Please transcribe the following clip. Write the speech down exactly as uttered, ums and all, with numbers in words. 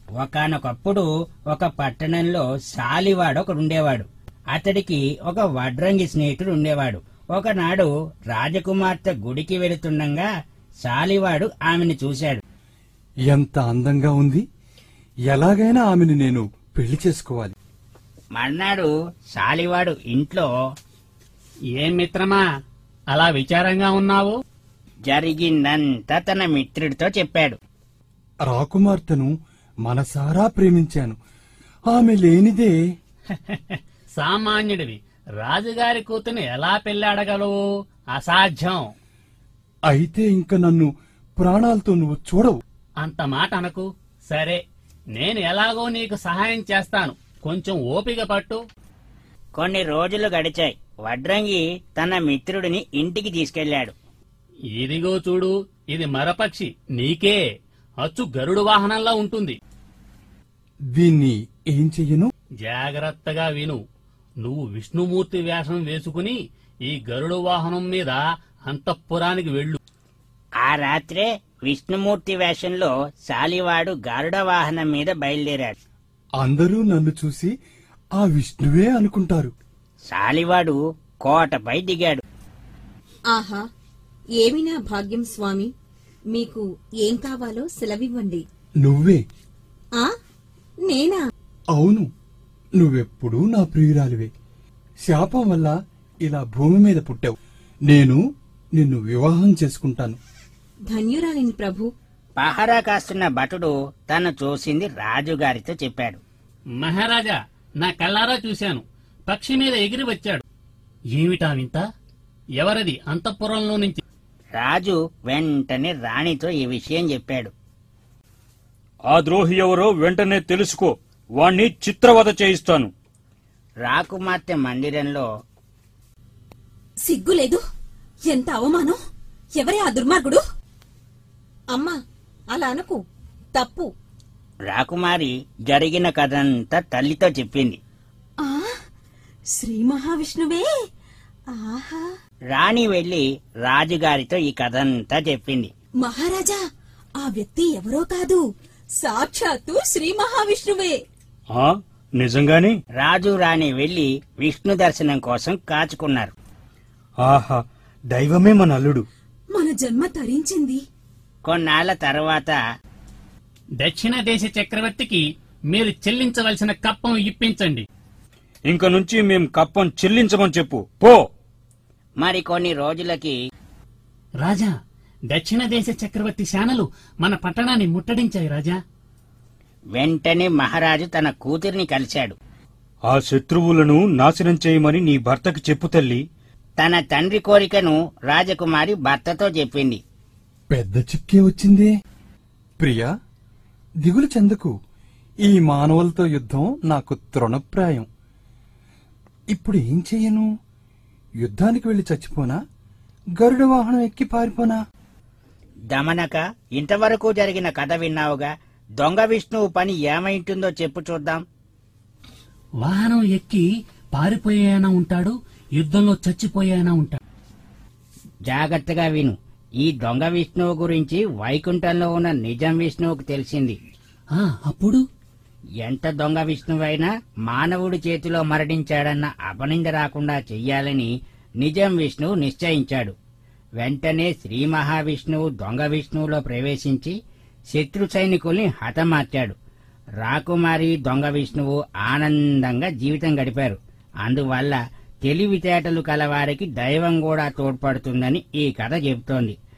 ఒకానొకప్పుడు ఒక పట్టణంలో శాలివాడొకడుండేవాడు. అతడికి ఒక వడ్రంగి స్నేహితుడు ఉండేవాడు. ఒకనాడు రాజకుమార్తె గుడికి వెళుతుండగా శాలివాడు ఆమెను చూశాడు. ఎంత అందంగా ఉంది, ఎలాగైనా ఆమెను నేను పెళ్లి చేసుకోవాలి. మర్నాడు శాలివాడు ఇంట్లో, ఏం మిత్రమా అలా విచారంగా ఉన్నావు? జరిగిందంతా తన మిత్రుడితో చెప్పాడు. రాకుమార్తెను మనసారా ప్రేమించాను, ఆమె లేనిదే. సామాన్యుడివి రాజుగారి కూతుని ఎలా పెళ్లాడగలవు? అసాధ్యం. అయితే ఇంక నన్ను ప్రాణాలతో నువ్వు చూడవు. అంత మాట అనకు. సరే, నేను ఎలాగో నీకు సహాయం చేస్తాను, కొంచెం ఓపిక పట్టు. కొన్ని రోజులు గడిచాయి. వడ్రంగి తన మిత్రుడిని ఇంటికి తీసుకెళ్లాడు. ఇదిగో చూడు, ఇది మరపక్షి, నీకే. అచ్చు గరుడు వాహనంలా ఉంటుంది. దీన్ని ఏం చెయ్యను? జాగ్రత్తగా విను. నువ్వు విష్ణుమూర్తి వేషం వేసుకుని ఈ గరుడు వాహనం మీద అంతఃపురానికి వెళ్ళు. ఆ రాత్రే విష్ణుమూర్తి వేషంలో శాలివాడు గరుడ వాహనం మీద బయలుదేరాడు. అందరూ నన్ను చూసి ఆ విష్ణువే అనుకుంటారు. శాలివాడు కోటపై దిగాడు. ఆహా, ఏమి నా భాగ్యం స్వామి! మీకు ఏం కావాలో సెలవివ్వండి. నువ్వే. ఆ నేనా? అవును, నువ్వెప్పుడూ నా ప్రియురాలివే. శాపం వల్ల ఇలా భూమి మీద పుట్టావు. నేను నిన్ను వివాహం చేసుకుంటాను. ధన్యురాలిని ప్రభు. పహరా కాస్తున్న భటుడు తను చూసింది రాజుగారితో చెప్పాడు. మహారాజా, నా కళ్ళారా చూశాను. పక్షి మీద ఎగిరి వచ్చాడు. ఏమిటా వింత? ఎవరది అంతఃపురంలో నుంచి? రాజు వెంటనే రాణితో ఈ విషయం చెప్పాడు. ఆ ద్రోహి ఎవరో వెంటనే తెలుసుకో, వాణ్ణి చిత్రవధ చేయిస్తాను. రాకుమార్తె మందిరంలో, సిగ్గులేదు, ఎంత అవమానం! ఎవరే ఆ దుర్మార్గుడు? అమ్మా, అలా అనకు, తప్పు. రాకుమారి జరిగిన కథంతా తల్లితో చెప్పింది. ఆ శ్రీ మహావిష్ణువే! ఆహా! రాణి వెళ్లి రాజుగారితో ఈ కథంతా చెప్పింది. మహారాజా, ఆ వ్యక్తి ఎవరో కాదు, సాక్షాత్తు శ్రీ మహావిష్ణువే. ఆ నిజంగాని? రాజు రాణి వెళ్లి విష్ణు దర్శనం కోసం కాచుకున్నారు. ఆహా, దైవమే మన అల్లుడు. మన జన్మ తరించింది. కొన్నాళ్ల తర్వాత దక్షిణ దేశ చక్రవర్తికి మీరు చెల్లించవలసిన కప్పం ఇప్పించండి. ఇంక నుంచి మేం కప్పం చెల్లించమని చెప్పు పో. మరికొన్ని రోజులకి రాజా, దక్షిణ దేశ చక్రవర్తి శానలు మన పట్టణాన్ని ముట్టడించాయి రాజా. వెంటనే మహారాజు తన కూతురిని కలిశాడు. ఆ శత్రువులను నాశనం చేయమని నీ భర్తకి చెప్పు తల్లి. తన తండ్రి కోరికను రాజకుమారి భర్తతో చెప్పింది. పెద్ద చిక్కే వచ్చిందే. ప్రియా, దిగులు చెందకు. ఈ మానవులతో యుద్ధం నాకు తృణప్రాయం. ఇప్పుడు ఏం చెయ్యను? యుద్ధానికి వెళ్లి చచ్చిపోనా? గరుడ వాహనం ఎక్కి పారిపోనా? దమనక, ఇంతవరకు జరిగిన కథ విన్నావుగా. దొంగ విష్ణువు పని ఏమైంటుందో చెప్పు చూద్దాం. వాహనం ఎక్కి పారిపోయేనా ఉంటాడు, యుద్ధంలో చచ్చిపోయేనా ఉంటాడు. జాగ్రత్తగా విను. ఈ దొంగ విష్ణువు గురించి వైకుంఠంలో ఉన్న నిజం విష్ణువుకు తెలిసింది. ఆ అప్పుడు ఎంత దొంగ విష్ణువైనా మానవుడి చేతిలో మరణించాడన్న అపనింద రాకుండా చెయ్యాలని నిజం విష్ణువు నిశ్చయించాడు. వెంటనే శ్రీ మహావిష్ణువు దొంగ విష్ణువులో ప్రవేశించి శత్రు సైనికుల్ని హతమార్చాడు. రాకుమారి దొంగ విష్ణువు ఆనందంగా జీవితం గడిపారు. అందువల్ల తెలివితేటలు కలవారికి దైవం కూడా తోడ్పడుతుందని ఈ కథ చెబుతోంది.